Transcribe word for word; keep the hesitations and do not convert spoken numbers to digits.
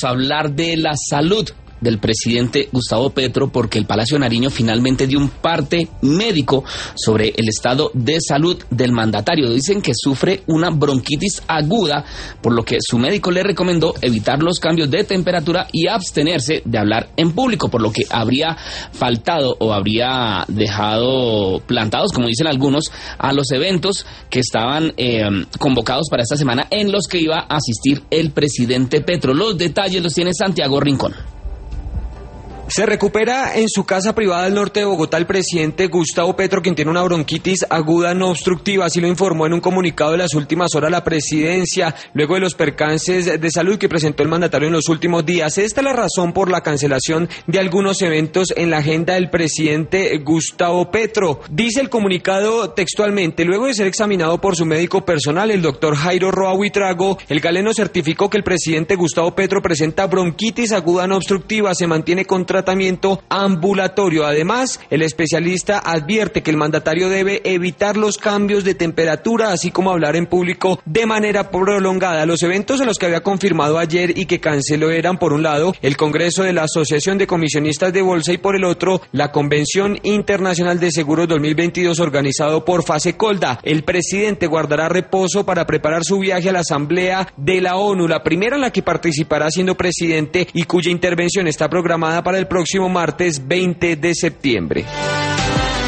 a hablar de la salud del presidente Gustavo Petro, porque el Palacio de Nariño finalmente dio un parte médico sobre el estado de salud del mandatario. Dicen que sufre una bronquitis aguda, por lo que su médico le recomendó evitar los cambios de temperatura y abstenerse de hablar en público, por lo que habría faltado o habría dejado plantados, como dicen algunos, a los eventos que estaban eh, convocados para esta semana en los que iba a asistir el presidente Petro. Los detalles los tiene Santiago Rincón. Se recupera en su casa privada del norte de Bogotá el presidente Gustavo Petro, quien tiene una bronquitis aguda no obstructiva, así lo informó en un comunicado de las últimas horas la presidencia, luego de los percances de salud que presentó el mandatario en los últimos días. Esta es la razón por la cancelación de algunos eventos en la agenda del presidente Gustavo Petro. Dice el comunicado textualmente: luego de ser examinado por su médico personal, el doctor Jairo Roa Huitrago, el galeno certificó que el presidente Gustavo Petro presenta bronquitis aguda no obstructiva, se mantiene contra tratamiento ambulatorio. Además, el especialista advierte que el mandatario debe evitar los cambios de temperatura, así como hablar en público de manera prolongada. Los eventos a los que había confirmado ayer y que canceló eran, por un lado, el Congreso de la Asociación de Comisionistas de Bolsa y, por el otro, la Convención Internacional de Seguros dos mil veintidós organizado por Fasecolda. El presidente guardará reposo para preparar su viaje a la Asamblea de la ONU, la primera en la que participará siendo presidente y cuya intervención está programada para el próximo martes veinte de septiembre.